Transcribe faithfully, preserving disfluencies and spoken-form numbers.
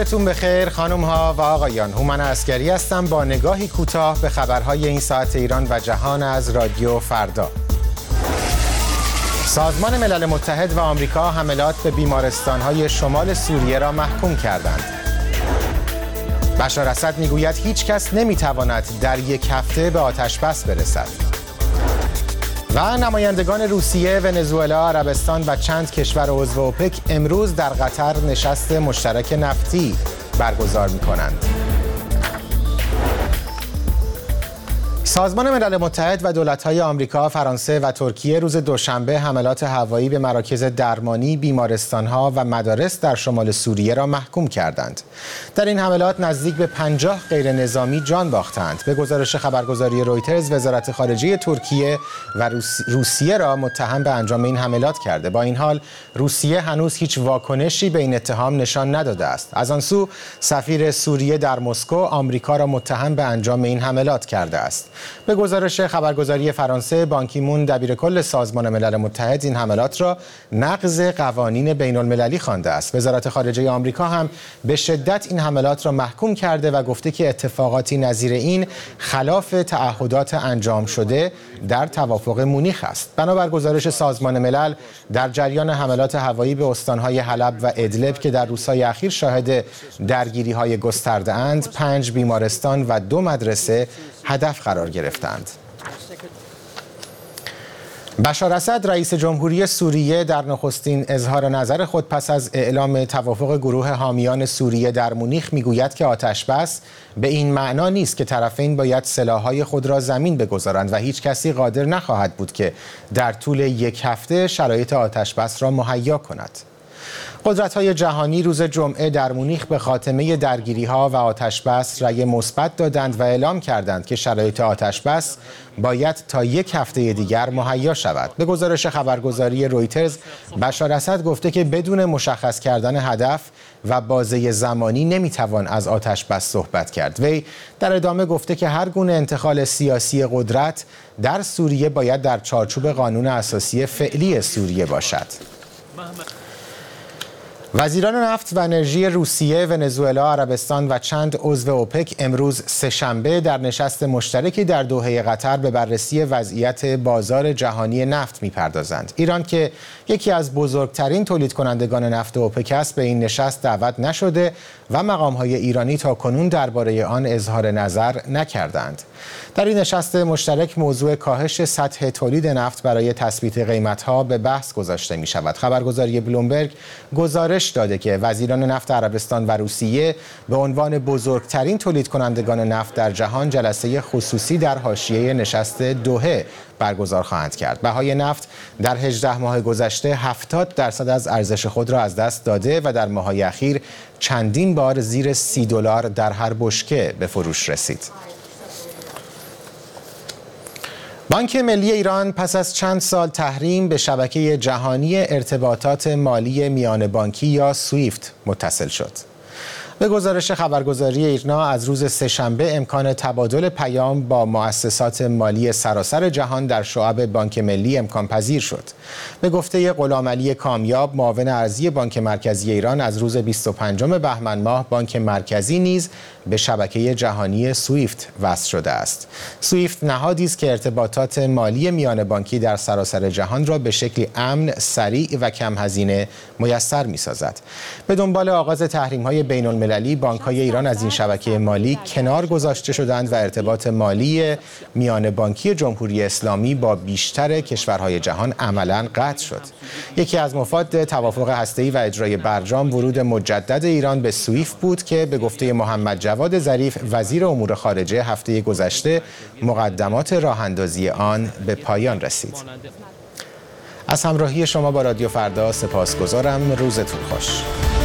صبحتون بخیر خانم ها و آقایان. هومن عسگری هستم با نگاهی کوتاه به خبرهای این ساعت ایران و جهان از رادیو فردا. سازمان ملل متحد و آمریکا حملات به بیمارستان‌های شمال سوریه را محکوم کردند. بشار اسد میگوید هیچ کس نمیتواند در یک هفته به آتش‌بس برسد. و نمایندگان روسیه، ونزوئلا، عربستان و چند کشور عضو اوپک امروز در قطر نشست مشترک نفتی برگزار می‌کنند. سازمان ملل متحد و دولت‌های آمریکا، فرانسه و ترکیه روز دوشنبه حملات هوایی به مراکز درمانی، بیمارستان‌ها و مدارس در شمال سوریه را محکوم کردند. در این حملات نزدیک به پنجاه غیر نظامی جان باختند. به گزارش خبرگزاری رویترز، وزارت خارجه ترکیه و روسیه را متهم به انجام این حملات کرده. با این حال روسیه هنوز هیچ واکنشی به این اتهام نشان نداده است. از آن سو سفیر سوریه در مسکو آمریکا را متهم به انجام این حملات کرده است. به گزارش خبرگزاری فرانسه، بان کی مون دبیرکل سازمان ملل متحد این حملات را نقض قوانین بین المللی خوانده است. وزارت خارجه آمریکا هم به شدت این حملات را محکوم کرده و گفته که اتفاقاتی نظیر این خلاف تعهدات انجام شده در توافق مونیخ است. بنابر گزارش سازمان ملل، در جریان حملات هوایی به استانهای حلب و ادلب که در روزهای اخیر شاهد درگیری‌های گسترده اند، پنج بیمارستان و دو مدرسه هدف قرار گرفتند. بشار اسد رئیس جمهوری سوریه در نخستین اظهار نظر خود پس از اعلام توافق گروه حامیان سوریه در مونیخ میگوید که آتش‌بس به این معنا نیست که طرفین باید سلاح‌های خود را زمین بگذارند و هیچ کسی قادر نخواهد بود که در طول یک هفته شرایط آتش‌بس را مهیا کند. قدرت‌های جهانی روز جمعه در مونیخ به خاتمه درگیری‌ها و آتش‌بس رأی مثبت دادند و اعلام کردند که شرایط آتش‌بس باید تا یک هفته دیگر مهیا شود. به گزارش خبرگزاری رویترز، بشار اسد گفته که بدون مشخص کردن هدف و بازه زمانی نمیتوان از آتش‌بس صحبت کرد. وی در ادامه گفته که هر گونه انتقال سیاسی قدرت در سوریه باید در چارچوب قانون اساسی فعلی سوریه باشد. وزیران نفت و انرژی روسیه، ونزوئلا، عربستان و چند عضو اوپک امروز سه‌شنبه در نشست مشترکی در دوحه قطر به بررسی وضعیت بازار جهانی نفت می‌پردازند. ایران که یکی از بزرگترین تولید کنندگان نفت اوپک است، به این نشست دعوت نشده و مقام‌های ایرانی تاکنون درباره آن اظهار نظر نکردند. در این نشست مشترک موضوع کاهش سطح تولید نفت برای تثبیت قیمت‌ها به بحث گذاشته می‌شود. خبرگزاری بلومبرگ گزارش داده که وزیران نفت عربستان و روسیه به عنوان بزرگترین تولید کنندگان نفت در جهان جلسه خصوصی در حاشیه نشست دوحه برگزار خواهند کرد. بهای نفت در هجده ماه گذشته هفتاد درصد از ارزش خود را از دست داده و در ماه‌های اخیر چندین بار زیر سی دلار در هر بشکه به فروش رسید. بانک ملی ایران پس از چند سال تحریم به شبکه جهانی ارتباطات مالی میان بانکی یا سویفت متصل شد. به گزارش خبرگزاری ایرنا از روز سه‌شنبه امکان تبادل پیام با مؤسسات مالی سراسر جهان در شعب بانک ملی امکان پذیر شد. به گفته غلامعلی کامیاب، معاون ارزی بانک مرکزی ایران، از روز بیست و پنجم بهمن ماه بانک مرکزی نیز به شبکه جهانی سویفت وصل شده است. سویفت نهادی است که ارتباطات مالی میان بانکی در سراسر جهان را به شکلی امن، سریع و کم هزینه میسر می‌سازد. به دنبال آغاز تحریم‌های بین‌المللی، بانک‌های ایران از این شبکه مالی کنار گذاشته شدند و ارتباط مالی میان بانکی جمهوری اسلامی با بیشتر کشورهای جهان عملاً قطع شد. یکی از مفاد توافق هسته‌ای و اجرای برجام ورود مجدد ایران به سویفت بود که به گفته محمد جواد ظریف، وزیر امور خارجه، هفته گذشته مقدمات راه‌اندازی آن به پایان رسید. از همراهی شما با رادیو فردا سپاسگزارم. روزتون خوش.